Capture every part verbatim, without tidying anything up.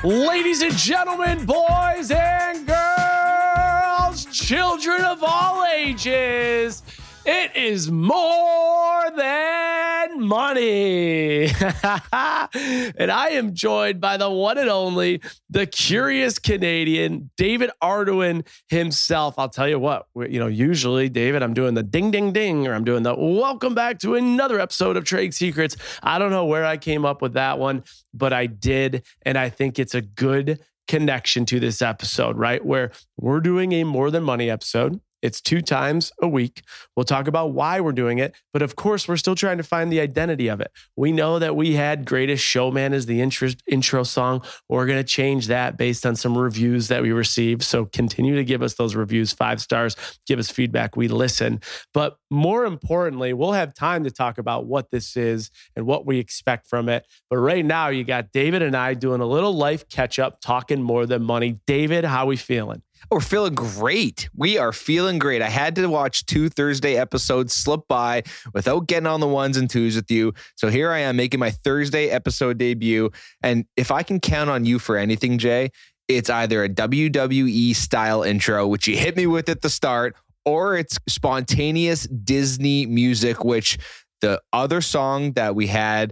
Ladies and gentlemen, boys and girls, children of all ages, it is More Than Money. And I am joined by the one and only, the curious Canadian, David Ardoin himself. I'll tell you what, you know, usually, David, I'm doing the ding, ding, ding, or I'm doing the welcome back to another episode of Trade Secrets. I don't know where I came up with that one, but I did. And I think it's a good connection to this episode, right? Where we're doing a More Than Money episode. It's two times a week. We'll talk about why we're doing it. But of course, we're still trying to find the identity of it. We know that we had Greatest Showman as the intro, intro song. We're going to change that based on some reviews that we received. So continue to give us those reviews, five stars, give us feedback. We listen. But more importantly, we'll have time to talk about what this is and what we expect from it. But right now, you got David and I doing a little life catch up, talking more than money. David, how we feeling? We're feeling great. We are feeling great. I had to watch two Thursday episodes slip by without getting on the ones and twos with you. So here I am making my Thursday episode debut. And if I can count on you for anything, Jay, it's either a W W E style intro, which you hit me with at the start, or it's spontaneous Disney music, which the other song that we had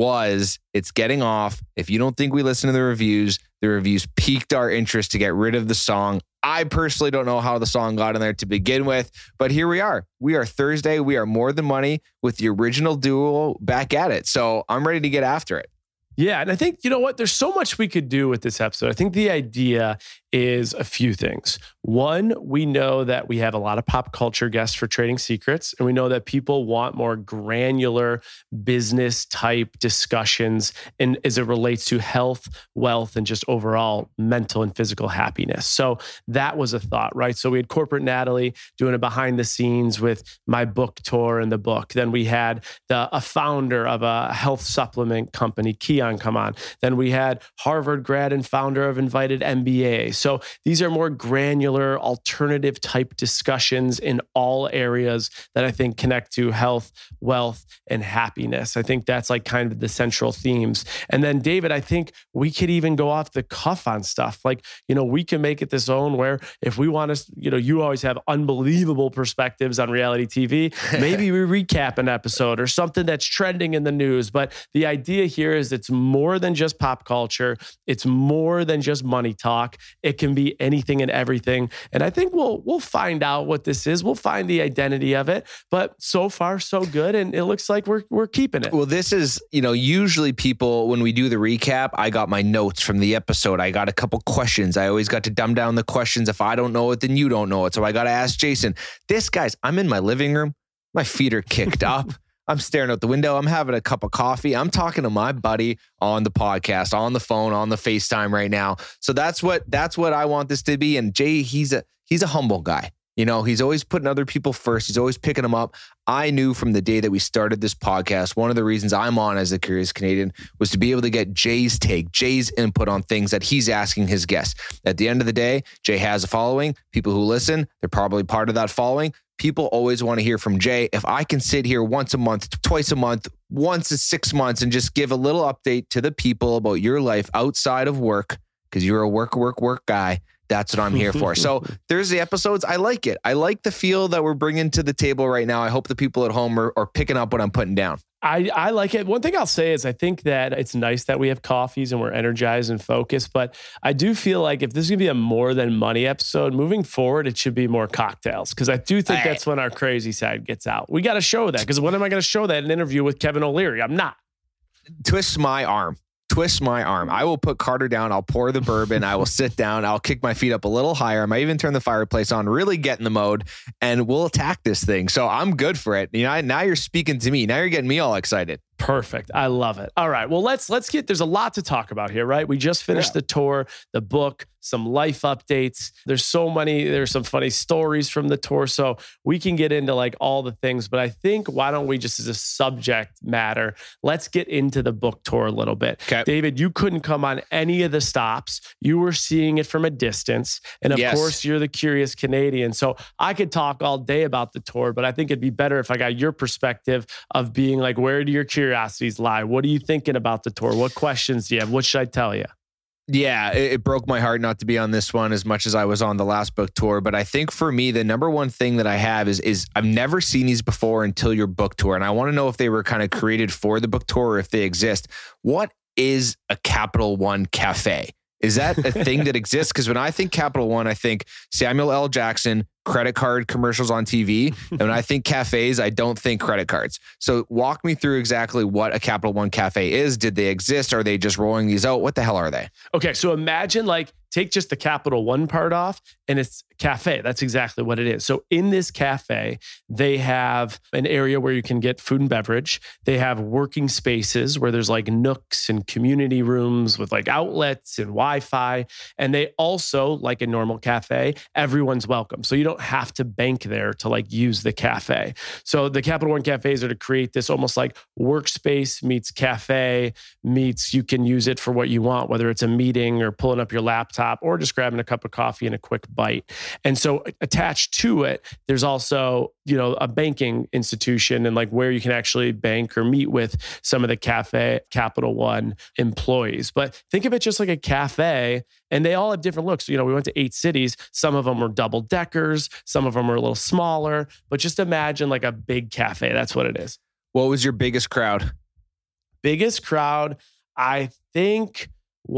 was It's Getting Off. If you don't think we listen to the reviews, the reviews piqued our interest to get rid of the song. I personally don't know how the song got in there to begin with, but here we are. We are Thursday. We are More Than Money with the original duo back at it. So I'm ready to get after it. Yeah. And I think, you know what? There's so much we could do with this episode. I think the idea is a few things. One, we know that we have a lot of pop culture guests for Trading Secrets, and we know that people want more granular business type discussions and as it relates to health, wealth, and just overall mental and physical happiness. So that was a thought, right? So we had Corporate Natalie doing a behind the scenes with my book tour and the book. Then we had the a founder of a health supplement company, Keon, come on. Then we had Harvard grad and founder of Invited M B A. So these are more granular, alternative type discussions in all areas that I think connect to health, wealth, and happiness. I think that's like kind of the central themes. And then David, I think we could even go off the cuff on stuff. Like, you know, we can make it this own where if we want to, you know, you always have unbelievable perspectives on reality T V. Maybe we recap an episode or something that's trending in the news. But the idea here is it's more than just pop culture. It's more than just money talk. It can be anything and everything. And I think we'll we'll find out what this is. We'll find the identity of it. But so far, so good. And it looks like we're we're keeping it. Well, this is, you know, usually people, when we do the recap, I got my notes from the episode. I got a couple questions. I always got to dumb down the questions. If I don't know it, then you don't know it. So I got to ask Jason. This, guys, I'm in my living room. My feet are kicked up. I'm staring out the window. I'm having a cup of coffee. I'm talking to my buddy on the podcast, on the phone, on the FaceTime right now. So that's what that's what I want this to be. And Jay, he's a he's a humble guy. You know, he's always putting other people first. He's always picking them up. I knew from the day that we started this podcast, one of the reasons I'm on as a Curious Canadian was to be able to get Jay's take, Jay's input on things that he's asking his guests. At the end of the day, Jay has a following. People who listen, they're probably part of that following. People always want to hear from Jay. If I can sit here once a month, twice a month, once in six months and just give a little update to the people about your life outside of work, because you're a work, work, work guy, that's what I'm here for. So there's the episodes. I like it. I like the feel that we're bringing to the table right now. I hope the people at home are, are picking up what I'm putting down. I, I like it. One thing I'll say is I think that it's nice that we have coffees and we're energized and focused, but I do feel like if this is going to be a More Than Money episode, moving forward, it should be more cocktails, because I do think that's when our crazy side gets out. We got to show that, because when am I going to show that in an interview with Kevin O'Leary? I'm not. Twist my arm. Twist my arm. I will put Carter down. I'll pour the bourbon. I will sit down. I'll kick my feet up a little higher. I might even turn the fireplace on, really get in the mode, and we'll attack this thing. So I'm good for it. You know, now you're speaking to me. Now you're getting me all excited. Perfect. I love it. All right. Well, let's let's get, there's a lot to talk about here, right? We just finished yeah. the tour, the book, some life updates. There's so many, there's some funny stories from the tour. So we can get into like all the things, but I think why don't we just as a subject matter, let's get into the book tour a little bit. Okay. David, you couldn't come on any of the stops. You were seeing it from a distance. And of yes. course, you're the Curious Canadian. So I could talk all day about the tour, but I think it'd be better if I got your perspective of being like, where do your curiosities lie? What are you thinking about the tour? What questions do you have? What should I tell you? Yeah, it, it broke my heart not to be on this one as much as I was on the last book tour. But I think for me, the number one thing that I have is is I've never seen these before until your book tour. And I want to know if they were kind of created for the book tour or if they exist. What is a Capital One Cafe? Is that a thing that exists? Because when I think Capital One, I think Samuel L. Jackson, credit card commercials on T V. And when I think cafes, I don't think credit cards. So walk me through exactly what a Capital One Cafe is. Did they exist? Are they just rolling these out? What the hell are they? Okay, so imagine like take just the Capital One part off and it's cafe. That's exactly what it is. So in this cafe, they have an area where you can get food and beverage. They have working spaces where there's like nooks and community rooms with like outlets and Wi-Fi. And they also, like a normal cafe, everyone's welcome. So you don't have to bank there to like use the cafe. So the Capital One cafes are to create this almost like workspace meets cafe meets you can use it for what you want, whether it's a meeting or pulling up your laptop or just grabbing a cup of coffee and a quick bite. And so attached to it, there's also, you know, a banking institution and like where you can actually bank or meet with some of the cafe Capital One employees. But think of it just like a cafe, and they all have different looks. You know, we went to eight cities. Some of them were double deckers. Some of them were a little smaller, but just imagine like a big cafe. That's what it is. What was your biggest crowd? Biggest crowd, I think,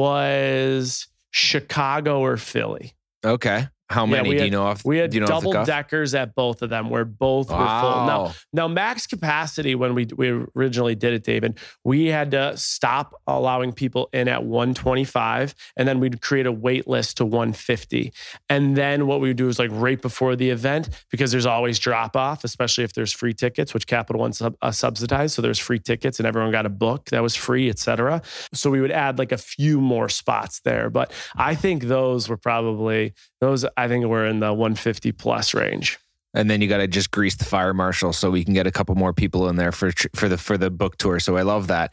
was Chicago or Philly. Okay. How many yeah, do had, you know off? We had you know double deckers at both of them where both wow. were full. Now, now, max capacity when we, we originally did it, David, we had to stop allowing people in at one twenty-five and then we'd create a wait list to one fifty. And then what we would do is like right before the event, because there's always drop off, especially if there's free tickets, which Capital One sub, uh, subsidized. So there's free tickets and everyone got a book that was free, et cetera. So we would add like a few more spots there. But I think those were probably, those I think we're in the one fifty plus range. And then you got to just grease the fire marshal so we can get a couple more people in there for for the for the book tour. So I love that.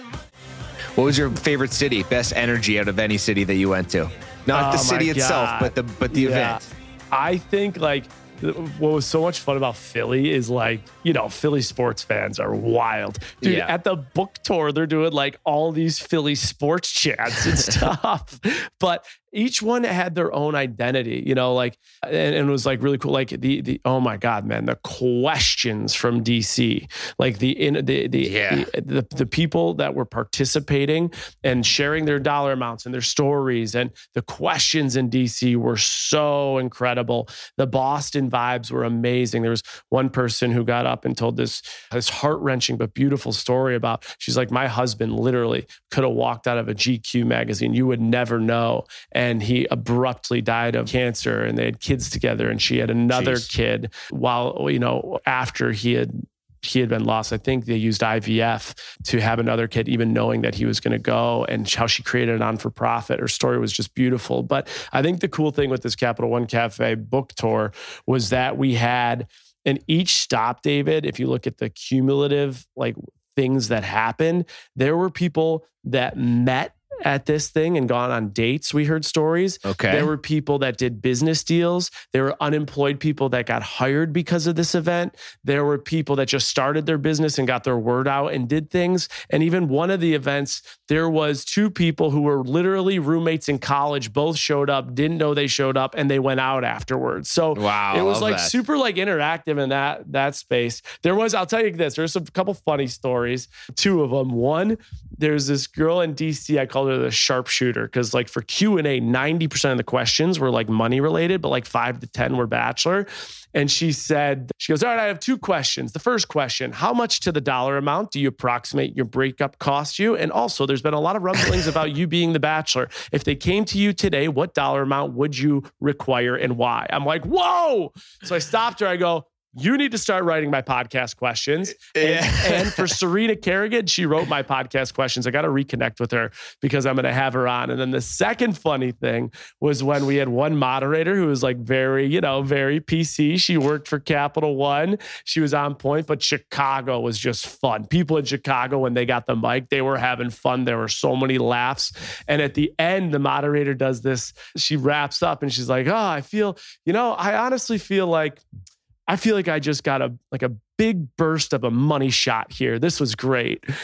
What was your favorite city? Best energy out of any city that you went to? Not oh the city itself, God. but the but the yeah. event. I think like what was so much fun about Philly is like, you know, Philly sports fans are wild. Dude, yeah. at the book tour, they're doing like all these Philly sports chants and stuff. But each one had their own identity, you know, like, and, and it was like really cool. Like the, the, oh my God, man, the questions from D C, like the, in the, the, yeah. the, the, the people that were participating and sharing their dollar amounts and their stories, and the questions in D C were so incredible. The Boston vibes were amazing. There was one person who got up and told this, this heart-wrenching but beautiful story about, she's like, my husband literally could have walked out of a G Q magazine. You would never know. And he abruptly died of cancer, and they had kids together, and she had another Jeez. kid while, you know, after he had he had been lost. I think they used I V F to have another kid, even knowing that he was going to go, and how she created a non-for-profit. Her story was just beautiful. But I think the cool thing with this Capital One Cafe book tour was that we had, in each stop, David, if you look at the cumulative like things that happened, there were people that met at this thing and gone on dates. We heard stories. Okay. There were people that did business deals. There were unemployed people that got hired because of this event. There were people that just started their business and got their word out and did things. And even one of the events, there was two people who were literally roommates in college, both showed up, didn't know they showed up, and they went out afterwards. So wow, it was like that. super like interactive in that, that space. There was, I'll tell you this, there's a couple funny stories, two of them. One, there's this girl in D C, I called her the sharpshooter, because like for Q and A, ninety percent of the questions were like money related, but like five to ten were bachelor. And she said, she goes, all right, I have two questions. The first question, how much to the dollar amount do you approximate your breakup cost you? And also, there's been a lot of rumblings about you being the bachelor. If they came to you today, what dollar amount would you require and why? I'm like, whoa. So I stopped her. I go, you need to start writing my podcast questions. Yeah. And, and for Serena Kerrigan, she wrote my podcast questions. I got to reconnect with her because I'm going to have her on. And then the second funny thing was when we had one moderator who was like very, you know, very P C. She worked for Capital One. She was on point, but Chicago was just fun. People in Chicago, when they got the mic, they were having fun. There were so many laughs. And at the end, the moderator does this. She wraps up and she's like, oh, I feel, you know, I honestly feel like, I feel like I just got a like a big burst of a money shot here. This was great.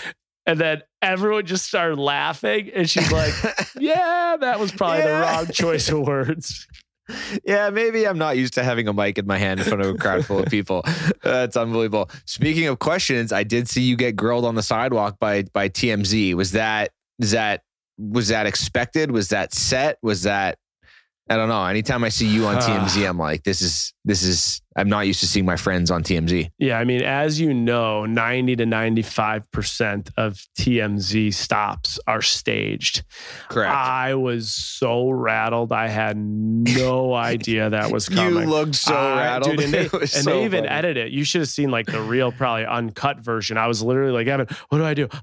And then everyone just started laughing. And she's like, yeah, that was probably yeah. the wrong choice of words. Yeah, maybe I'm not used to having a mic in my hand in front of a crowd full of people. That's unbelievable. Speaking of questions, I did see you get grilled on the sidewalk by by T M Z. Was that is that was that expected? Was that set? Was that I don't know. Anytime I see you on T M Z, I'm like, this is this is I'm not used to seeing my friends on T M Z. Yeah, I mean, as you know, ninety to ninety-five percent of T M Z stops are staged. Correct. I was so rattled. I had no idea that was coming. You looked so uh, rattled. Dude, and they, and so they even funny. edit it. You should have seen like the real, probably uncut version. I was literally like, Evan, what do I do?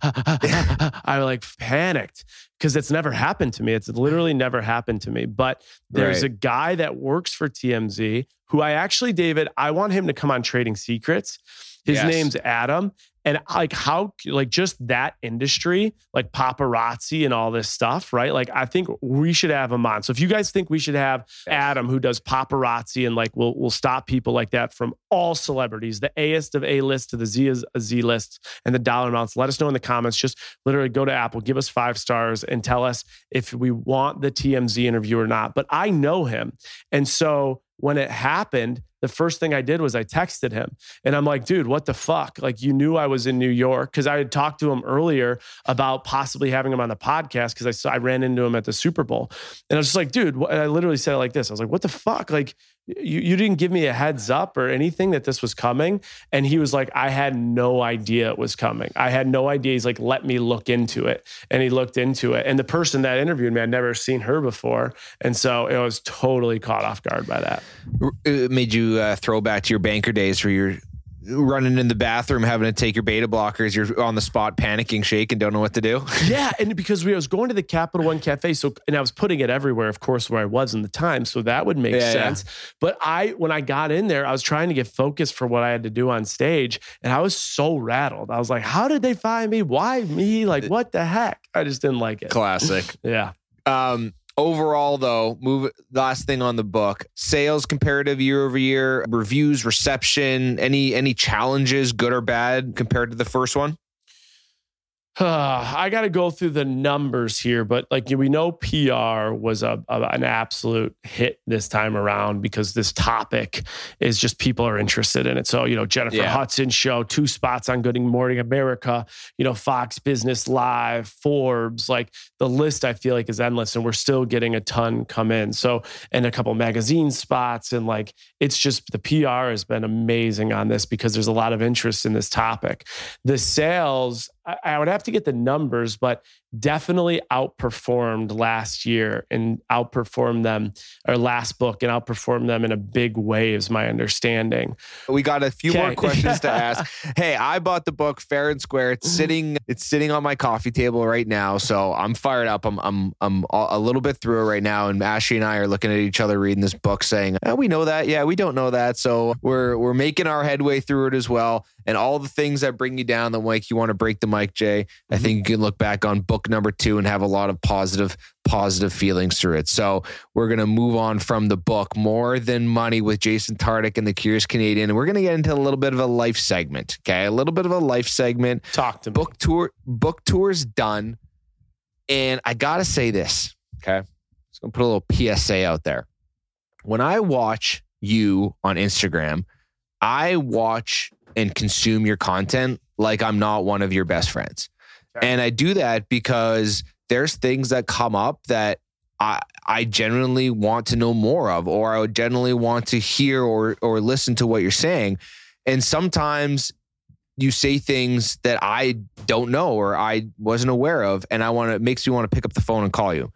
I like panicked because it's never happened to me. It's literally never happened to me. But there's right. a guy that works for T M Z who I actually, David, I want him to come on Trading Secrets. His yes. name's Adam. And like how, like just that industry, like paparazzi and all this stuff, right? Like I think we should have him on. So if you guys think we should have Adam who does paparazzi and like we'll, we'll stop people like that from all celebrities, the A-list of A-list to the Z of Z-list and the dollar amounts, let us know in the comments. Just literally go to Apple, give us five stars and tell us if we want the T M Z interview or not. But I know him. And so when it happened, the first thing I did was I texted him and I'm like, dude, what the fuck? Like you knew I was in New York because I had talked to him earlier about possibly having him on the podcast because I saw, I ran into him at the Super Bowl and I was just like, dude, what? And I literally said it like this. I was like, what the fuck? Like you, you didn't give me a heads up or anything that this was coming. And he was like, I had no idea it was coming. I had no idea. He's like, let me look into it. And he looked into it. And the person that interviewed me, I'd never seen her before. And so it was totally caught off guard by that. It made you uh, throw back to your banker days where you're running in the bathroom, having to take your beta blockers. You're on the spot, panicking, shaking, don't know what to do. Yeah. And because we I was going to the Capital One Cafe. So, and I was putting it everywhere, of course, where I was in the time. So that would make yeah, sense. Yeah. But I, when I got in there, I was trying to get focused for what I had to do on stage. And I was so rattled. I was like, how did they find me? Why me? Like, what the heck? I just didn't like it. Classic. Yeah. Um, Overall, though, move last thing on the book: sales comparative year over year, reviews, reception. Any any challenges, good or bad, compared to the first one? Uh, I got to go through the numbers here, but like we know, P R was a, a an absolute hit this time around because this topic is just people are interested in it. So you know, Jennifer yeah. Hudson show, two spots on Good Morning America, you know, Fox Business Live, Forbes, like the list I feel like is endless, and we're still getting a ton come in. So and a couple magazine spots, and like it's just the P R has been amazing on this because there's a lot of interest in this topic. The sales, I, I would have to get the numbers, but definitely outperformed last year and outperformed them, or last book, and outperformed them in a big way is my understanding. We got a few okay. more questions to ask. Hey, I bought the book fair and square. It's sitting, it's sitting on my coffee table right now. So I'm fired up. I'm, I'm, I'm a little bit through it right now. And Ashley and I are looking at each other reading this book saying, oh, we know that. Yeah, we don't know that. So we're, we're making our headway through it as well. And all the things that bring you down that make you want to break the mic, Jay, I think you can look back on book number two and have a lot of positive, positive feelings through it. So we're going to move on from the book, More Than Money with Jason Tartick and the Curious Canadian. And we're going to get into a little bit of a life segment. Okay. A little bit of a life segment. Talk to me. Book tour, book tour's done. And I got to say this. Okay. Just going to put a little P S A out there. When I watch you on Instagram, I watch and consume your content like I'm not one of your best friends. Okay. And I do that because there's things that come up that I I genuinely want to know more of, or I would genuinely want to hear or or listen to what you're saying. And sometimes you say things that I don't know or I wasn't aware of, and I want to, it makes me want to pick up the phone and call you.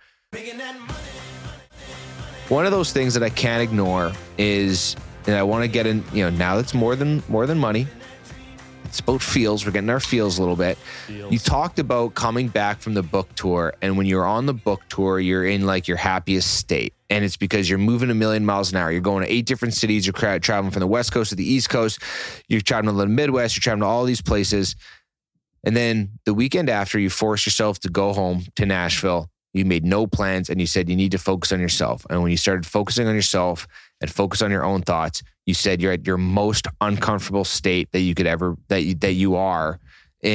One of those things that I can't ignore is, and I want to get in, you know, now it's more than more than money. It's about feels. We're getting our feels a little bit. Feels. You talked about coming back from the book tour, and when you're on the book tour, you're in like your happiest state. And it's because you're moving a million miles an hour. You're going to eight different cities. You're traveling from the West Coast to the East Coast. You're traveling to the Midwest. You're traveling to all these places. And then the weekend after, you force yourself to go home to Nashville. You made no plans, and you said you need to focus on yourself. And when you started focusing on yourself and focus on your own thoughts, you said you're at your most uncomfortable state that you could ever, that you, that you are in,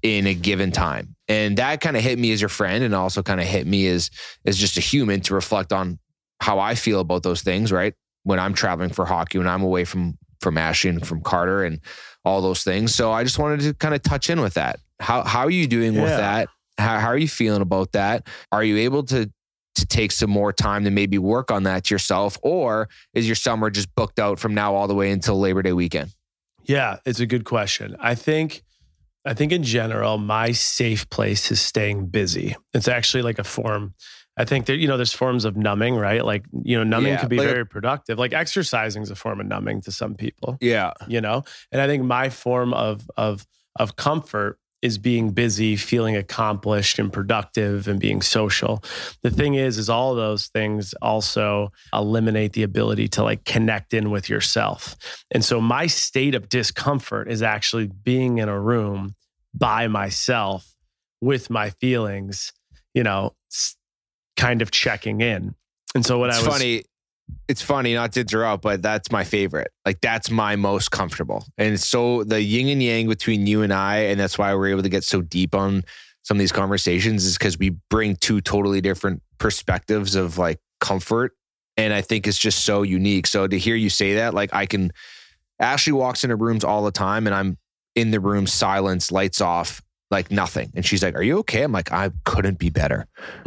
in a given time. And that kind of hit me as your friend, and also kind of hit me as, as just a human to reflect on how I feel about those things, right? When I'm traveling for hockey, when I'm away from, from Ashley and from Carter and all those things. So I just wanted to kind of touch in with that. How, how are you doing yeah. with that? How, how are you feeling about that? Are you able to, to take some more time to maybe work on that yourself? Or is your summer just booked out from now all the way until Labor Day weekend? Yeah, it's a good question. I think I think in general, my safe place is staying busy. It's actually like a form. I think that, you know, there's forms of numbing, right? Like, you know, numbing yeah, can be like, very productive. Like exercising is a form of numbing to some people. Yeah. You know, and I think my form of, of, of comfort is being busy, feeling accomplished and productive and being social. The thing is, is all of those things also eliminate the ability to like connect in with yourself. And so my state of discomfort is actually being in a room by myself with my feelings, you know, kind of checking in. And so what it's I was funny, it's funny not to interrupt, but that's my favorite. Like that's my most comfortable. And so the yin and yang between you and I, and that's why we're able to get so deep on some of these conversations, is because we bring two totally different perspectives of like comfort. And I think it's just so unique. So to hear you say that, like I can, Ashley walks into rooms all the time and I'm in the room, silence, lights off, like nothing. And she's like, "Are you okay?" I'm like, "I couldn't be better."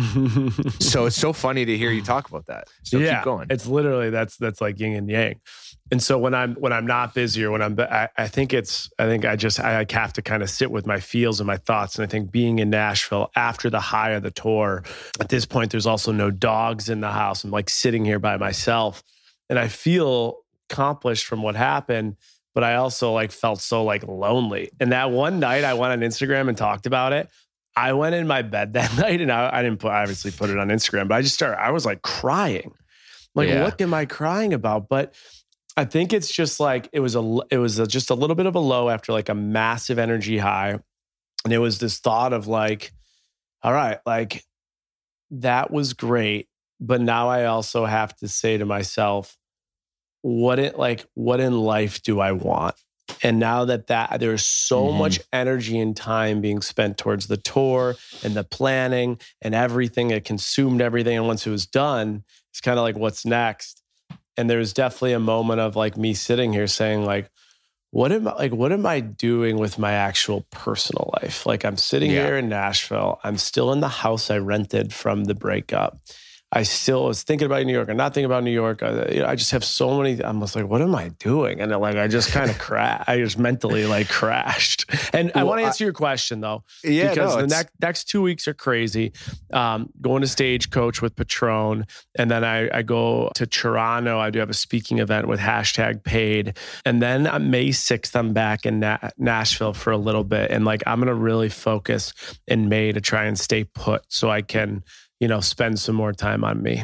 So it's so funny to hear you talk about that. So yeah, keep going. It's literally, that's, that's like yin and yang. And so when I'm, when I'm not busy or when I'm, I, I think it's, I think I just, I have to kind of sit with my feels and my thoughts. And I think being in Nashville after the high of the tour, at this point, there's also no dogs in the house. I'm like sitting here by myself and I feel accomplished from what happened. But I also like felt so like lonely. And that one night I went on Instagram and talked about it. I went in my bed that night and I, I didn't put, obviously put it on Instagram, but I just started, I was like crying. Like, yeah. What am I crying about? But I think it's just like, it was a, it was a, just a little bit of a low after like a massive energy high. And it was this thought of like, all right, like that was great. But now I also have to say to myself, what it like what in life do I want? And now that that there's so mm-hmm. much energy and time being spent towards the tour and the planning and everything, it consumed everything. And once it was done, it's kind of like, what's next? And there's definitely a moment of like me sitting here saying like, what am I like, what am I doing with my actual personal life? Like I'm sitting yeah. here in Nashville. I'm still in the house I rented from the breakup. I still was thinking about New York. I'm not thinking about New York. I, you know, I just have so many. I'm just like, what am I doing? And like, I just kind of crashed. I just mentally like crashed. And well, I want to answer I, your question though, yeah, because no, the next next two weeks are crazy. Um, going to Stagecoach with Patron, and then I, I go to Toronto. I do have a speaking event with hashtag Paid, and then on May sixth, I'm back in Na- Nashville for a little bit, and like I'm gonna really focus in May to try and stay put so I can, you know, spend some more time on me.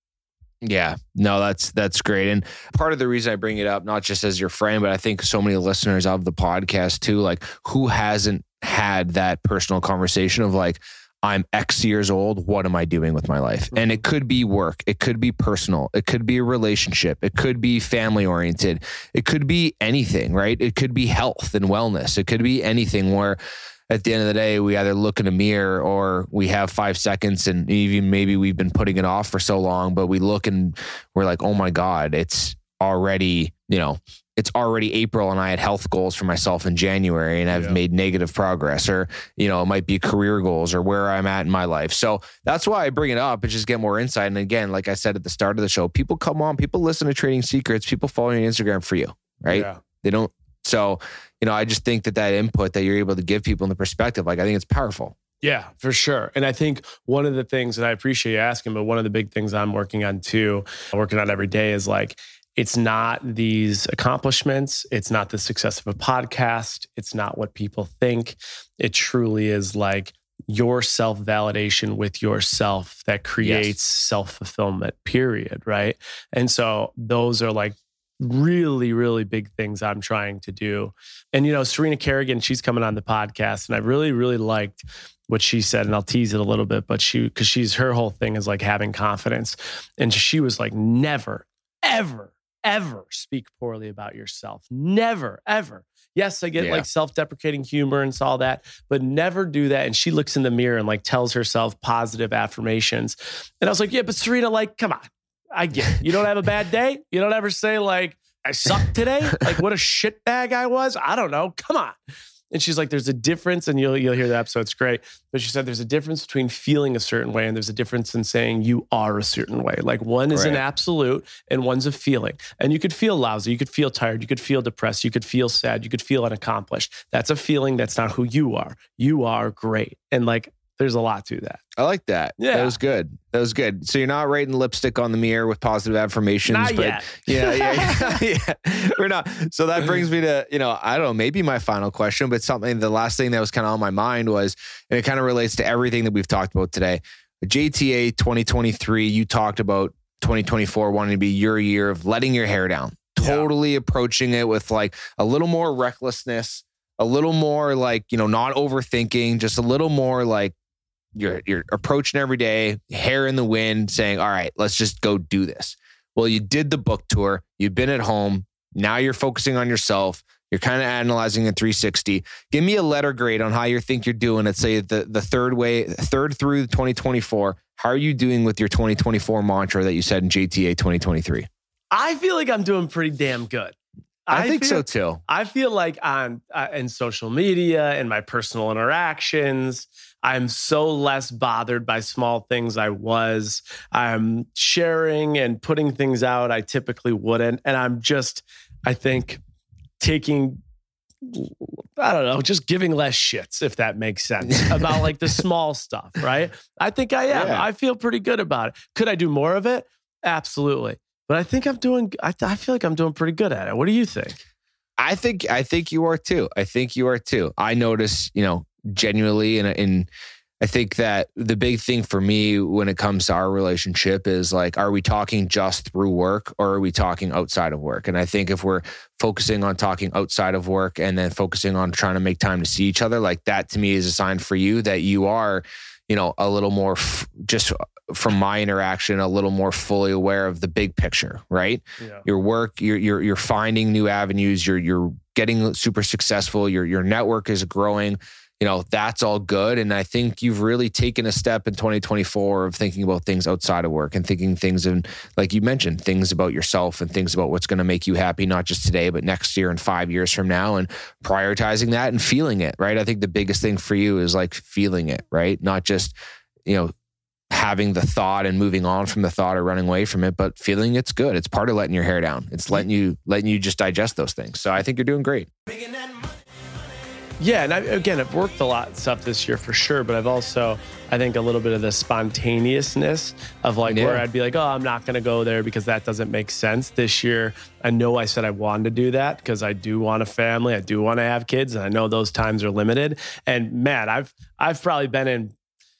Yeah, no, that's, that's great. And part of the reason I bring it up, not just as your friend, but I think so many listeners of the podcast too, like who hasn't had that personal conversation of like, I'm X years old. What am I doing with my life? And it could be work. It could be personal. It could be a relationship. It could be family oriented. It could be anything, right? It could be health and wellness. It could be anything where at the end of the day, we either look in a mirror or we have five seconds and even maybe we've been putting it off for so long, but we look and we're like, oh my God, it's already, you know, it's already April and I had health goals for myself in January and I've yeah. made negative progress, or, you know, it might be career goals or where I'm at in my life. So that's why I bring it up and just get more insight. And again, like I said at the start of the show, people come on, people listen to Trading Secrets, people follow you on Instagram for you, right? Yeah. They don't. So, you know, I just think that that input that you're able to give people in the perspective, like I think it's powerful. Yeah, for sure. And I think one of the things that I appreciate you asking, but one of the big things I'm working on too, working on every day is like, it's not these accomplishments. It's not the success of a podcast. It's not what people think. It truly is like your self-validation with yourself that creates yes. self-fulfillment, period. Right. And so those are like really, really big things I'm trying to do. And, you know, Serena Kerrigan, she's coming on the podcast and I really, really liked what she said, and I'll tease it a little bit, but she, cause she's, her whole thing is like having confidence. And she was like, never, ever ever speak poorly about yourself. Never, ever. Yes, I get Yeah. like self-deprecating humor and all that, but never do that. And she looks in the mirror and like tells herself positive affirmations. And I was like, yeah, but Serena, like, come on. I get it. You don't have a bad day? You don't ever say like, I suck today? Like what a shitbag I was? I don't know. Come on. And she's like, there's a difference, and you'll you'll hear the episode, it's great. But she said there's a difference between feeling a certain way and there's a difference in saying you are a certain way. Like one is an Right. absolute and one's a feeling. And you could feel lousy, you could feel tired, you could feel depressed, you could feel sad, you could feel unaccomplished. That's a feeling, that's not who you are. You are great. And like, there's a lot to that. I like that. Yeah. That was good. That was good. So you're not writing lipstick on the mirror with positive affirmations. Not but yet. Yeah, yeah, yeah. yeah. We're not. So that brings me to, you know, I don't know, maybe my final question, but something, the last thing that was kind of on my mind was, and it kind of relates to everything that we've talked about today. J T A twenty twenty-three, you talked about twenty twenty-four wanting to be your year of letting your hair down, totally approaching it with like a little more recklessness, a little more like, you know, not overthinking, just a little more like, You're you're approaching every day, hair in the wind, saying, all right, let's just go do this. Well, you did the book tour. You've been at home. Now you're focusing on yourself. You're kind of analyzing a three sixty. Give me a letter grade on how you think you're doing at, say, the, the third way, third through twenty twenty-four. How are you doing with your twenty twenty-four mantra that you said in J T A twenty twenty-three? I feel like I'm doing pretty damn good. I, I think feel, so too. I feel like on uh, in social media and my personal interactions, I'm so less bothered by small things I was. I'm sharing and putting things out I typically wouldn't. And I'm just, I think, taking, I don't know, just giving less shits, if that makes sense, about like the small stuff, right? I think I am. Yeah. I feel pretty good about it. Could I do more of it? Absolutely. But I think I'm doing, I, I feel like I'm doing pretty good at it. What do you think? I think I think you are too. I think you are too. I notice, you know, genuinely, and and I think that the big thing for me when it comes to our relationship is like, are we talking just through work or are we talking outside of work? And I think if we're focusing on talking outside of work and then focusing on trying to make time to see each other, like that to me is a sign for you that you are, you know, a little more f- just from my interaction, a little more fully aware of the big picture, right? Yeah. Your work, you're you're you're finding new avenues, you're you're getting super successful, your your network is growing, you know, that's all good. And I think you've really taken a step in twenty twenty-four of thinking about things outside of work and thinking things in, like you mentioned, things about yourself and things about what's going to make you happy, not just today, but next year and five years from now, and prioritizing that and feeling it, right? I think the biggest thing for you is like feeling it, right? Not just, you know, having the thought and moving on from the thought or running away from it, but feeling it's good. It's part of letting your hair down. It's letting you, letting you just digest those things. So I think you're doing great. Yeah, and I, again, I've worked a lot of stuff this year for sure, but I've also, I think, a little bit of the spontaneousness of like Yeah. where I'd be like, oh, I'm not going to go there because that doesn't make sense. This year, I know I said I wanted to do that because I do want a family, I do want to have kids, and I know those times are limited. And man, I've I've probably been in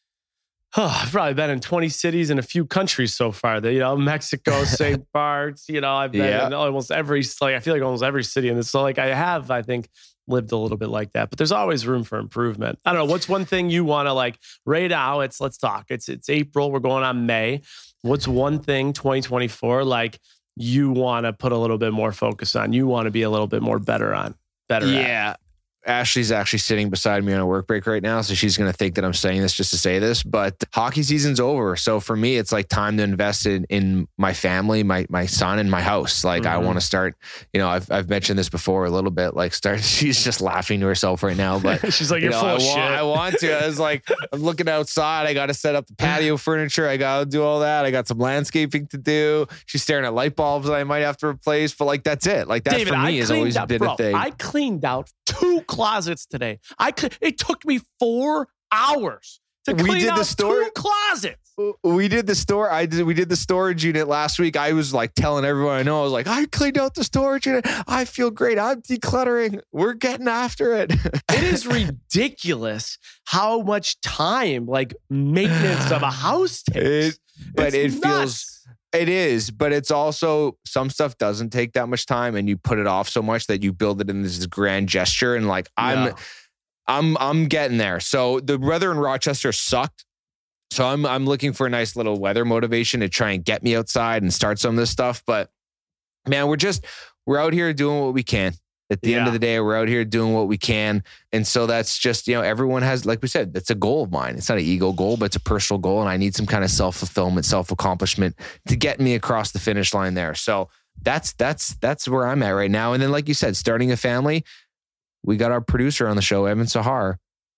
Oh, I've probably been in twenty cities and a few countries so far. The, you know, Mexico, Saint Bart's, you know, I've been Yeah. in almost every, like, I feel like almost every city in this. So like I have, I think, lived a little bit like that, but there's always room for improvement. I don't know. What's one thing you want to like right now? It's, let's talk. It's, it's April. We're going on May. What's one thing twenty twenty-four, like you want to put a little bit more focus on, you want to be a little bit more better on, better at? Yeah. Ashley's actually sitting beside me on a work break right now. So she's going to think that I'm saying this just to say this, but hockey season's over. So for me, it's like time to invest in, in my family, my, my son and my house. Like mm-hmm. I want to start, you know, I've, I've mentioned this before a little bit, like start, she's just laughing to herself right now, but she's like, you're you know, full I of want, shit. I want to, I was like, I'm looking outside. I got to set up the patio furniture. I got to do all that. I got some landscaping to do. She's staring at light bulbs that I might have to replace, but like, that's it. Like that David, for me I has always out, been bro, a thing. I cleaned out two closets today. I could, it took me four hours to clean we did out the store, two closets. We did the store. I did. We did the storage unit last week. I was like telling everyone I know. I was like, I cleaned out the storage unit. I feel great. I'm decluttering. We're getting after it. It is ridiculous how much time like maintenance of a house takes. It, but it's it nuts. feels. It is, but it's also some stuff doesn't take that much time, and you put it off so much that you build it in this grand gesture. And like I'm, Yeah. I'm, I'm getting there. So the weather in Rochester sucked. So I'm, I'm looking for a nice little weather motivation to try and get me outside and start some of this stuff. But man, we're just, we're out here doing what we can. At the yeah. end of the day, we're out here doing what we can. And so that's just, you know, everyone has, like we said, that's a goal of mine. It's not an ego goal, but it's a personal goal. And I need some kind of self-fulfillment, self-accomplishment to get me across the finish line there. So that's, that's, that's where I'm at right now. And then, like you said, starting a family, we got our producer on the show, Evan Sahar.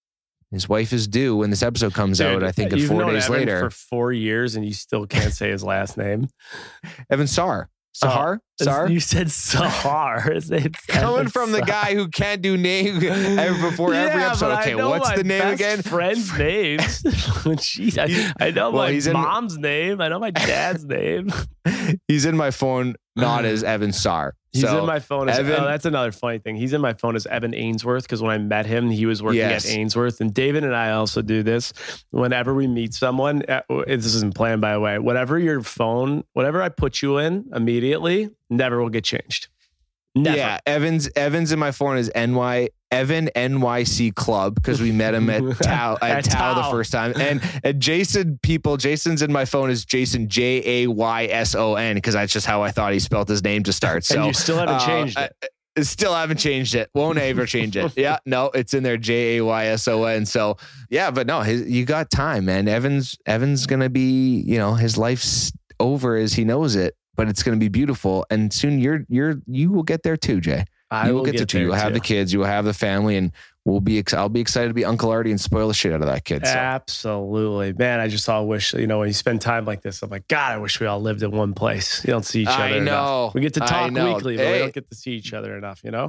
His wife is due when this episode comes Dude, out, I think, four known days Evan later. For four years and you still can't say his last name. Evan Sahar. Sahar? Oh, Sahar? You said Sahar. His name's Coming Evan from the Sahar. guy who can't do name before yeah, every episode. But Okay, I know what's my the name best again? Friends' names. Jeez, I, I know well, my he's mom's in, name. I know my dad's name. He's in my phone, not as Evan Sahar. He's so, in my phone as, Evan, oh, that's another funny thing. He's in my phone as Evan Ainsworth because when I met him, he was working yes. at Ainsworth. And David and I also do this. Whenever we meet someone, this isn't planned by the way, whatever your phone, whatever I put you in immediately, never will get changed. Never. Yeah, Evans Evans in my phone is N Y Evan N Y C Club because we met him at Tao at, at Tao the first time. And, and Jason people, Jason's in my phone is Jason J A Y S O N because that's just how I thought he spelled his name to start. So and you still haven't uh, changed it. I, Still haven't changed it. Won't ever change it. Yeah, no, it's in there. J A Y S O N. So yeah, but no, his, you got time, man. Evans Evans gonna be, you know, his life's over as he knows it. But it's going to be beautiful, and soon you're you're you will get there too, Jay. I you will, will get, get there too. You'll have too. the kids, you will have the family, and we'll be. Ex- I'll be excited to be Uncle Artie and spoil the shit out of that kid. So. Absolutely, man. I just all wish you know when you spend time like this, I'm like, God, I wish we all lived in one place. You don't see each other. I know. Enough. We get to talk weekly, but hey. we don't get to see each other enough. You know.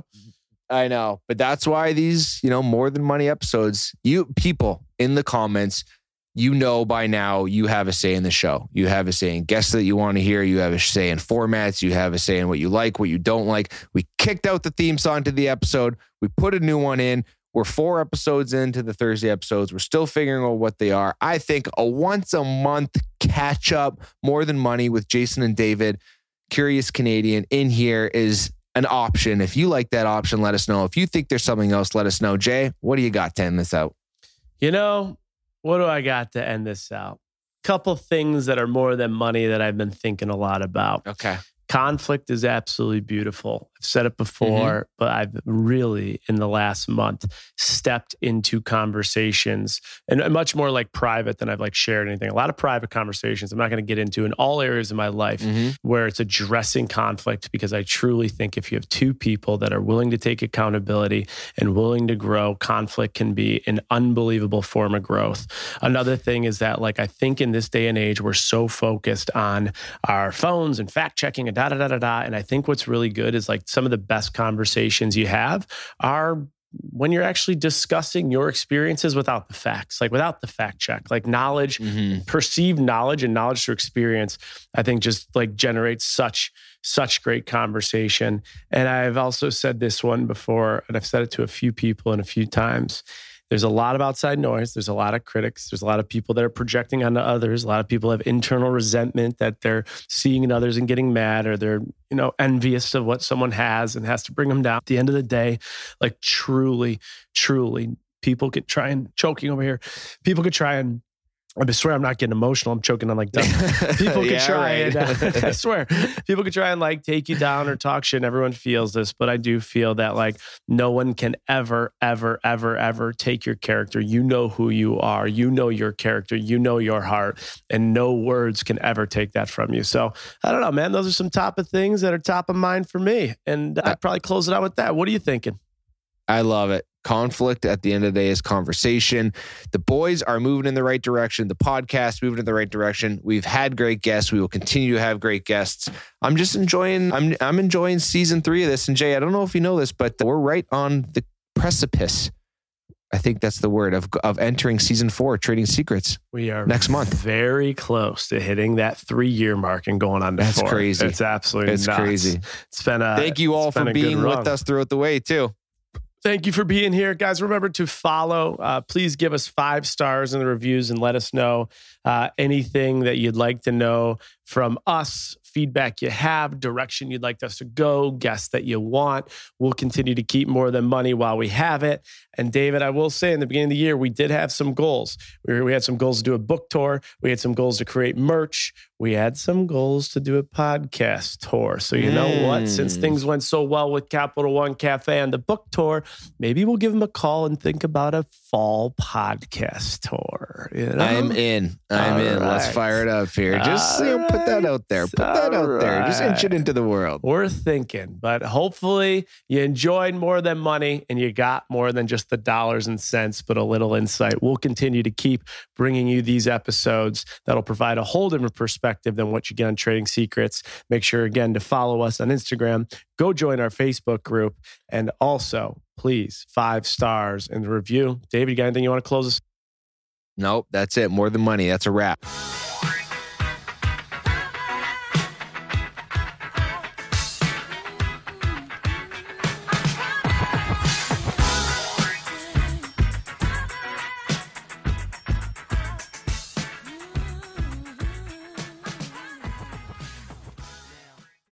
I know, but that's why these, you know, More Than Money episodes. You people in the comments. You know by now you have a say in the show. You have a say in guests that you want to hear. You have a say in formats. You have a say in what you like, what you don't like. We kicked out the theme song to the episode. We put a new one in. We're four episodes into the Thursday episodes. We're still figuring out what they are. I think a once a month catch up, More Than Money with Jason and David, Curious Canadian in here is an option. If you like that option, let us know. If you think there's something else, let us know. Jay, what do you got to end this out? You know, what do I got to end this out? Couple things that are more than money that I've been thinking a lot about. Okay. Conflict is absolutely beautiful. I've said it before, mm-hmm. but I've really, in the last month, stepped into conversations and much more like private than I've like shared anything. A lot of private conversations I'm not going to get into in all areas of my life mm-hmm. where it's addressing conflict because I truly think if you have two people that are willing to take accountability and willing to grow, conflict can be an unbelievable form of growth. Another thing is that like I think in this day and age, we're so focused on our phones and fact checking and da da da da da. And I think what's really good is like some of the best conversations you have are when you're actually discussing your experiences without the facts, like without the fact check, like knowledge, mm-hmm. perceived knowledge and knowledge through experience, I think just like generates such, such great conversation. And I've also said this one before, and I've said it to a few people and a few times. There's a lot of outside noise. There's a lot of critics. There's a lot of people that are projecting onto others. A lot of people have internal resentment that they're seeing in others and getting mad, or they're, you know, envious of what someone has and has to bring them down. At the end of the day, like truly, truly, people could try and choking over here. People could try and I swear I'm not getting emotional. I'm choking on like dumb. People could yeah, try right. and uh, I swear people could try and like take you down or talk shit. And everyone feels this, but I do feel that like no one can ever, ever, ever, ever take your character. You know who you are. You know your character. You know your heart, and no words can ever take that from you. So I don't know, man. Those are some top of things that are top of mind for me, and I'd probably close it out with that. What are you thinking? I love it. Conflict at the end of the day is conversation. The boys are moving in the right direction. The podcast moving in the right direction. We've had great guests. We will continue to have great guests. I'm just enjoying, I'm I'm enjoying season three of this. And Jay, I don't know if you know this, but we're right on the precipice. I think that's the word of of entering season four, Trading Secrets. We are next month. Very close to hitting that three year mark and going on to That's four. crazy. It's absolutely it's nuts. crazy. It's been a thank you all for being with us throughout the way too. Thank you for being here, guys. Remember to follow. Uh, please give us five stars in the reviews and let us know uh, anything that you'd like to know from us, feedback you have, direction you'd like us to go, guests that you want. We'll continue to keep More Than Money while we have it. And David, I will say in the beginning of the year, we did have some goals. We, we had some goals to do a book tour. We had some goals to create merch. we had some goals to do a podcast tour. So you know Mm. what? Since things went so well with Capital One Cafe and the book tour, maybe we'll give them a call and think about a fall podcast tour. You know? I'm in. I'm All in. Let's right. fire it up here. Just you know, put that out there. Put that All out there. Just inch it right. into the world. We're thinking, but hopefully you enjoyed more than money and you got more than just the dollars and cents, but a little insight. We'll continue to keep bringing you these episodes that'll provide a whole different perspective than what you get on Trading Secrets. Make sure, again, to follow us on Instagram. Go join our Facebook group. And also, please, five stars in the review. David, you got anything you want to close us? Nope, that's it. More than money. That's a wrap.